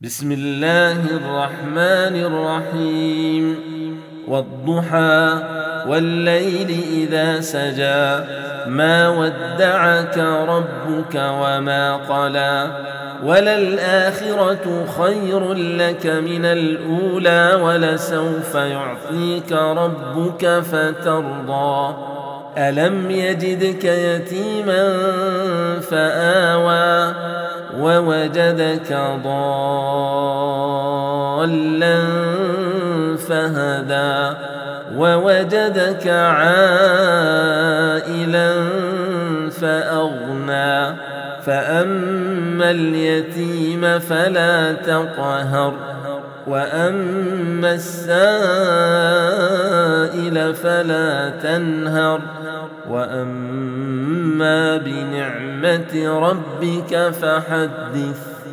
بسم الله الرحمن الرحيم والضحى والليل إذا سجى ما ودعك ربك وما قلى وللآخرة خير لك من الأولى ولسوف يعطيك ربك فترضى ألم يجدك يتيما فآوى ووجدك ضالا فهدى ووجدك عائلا فأغنى فأما اليتيم فلا تقهر وأما السائل فلا تنهر وأما بنعمة ربك فحدث.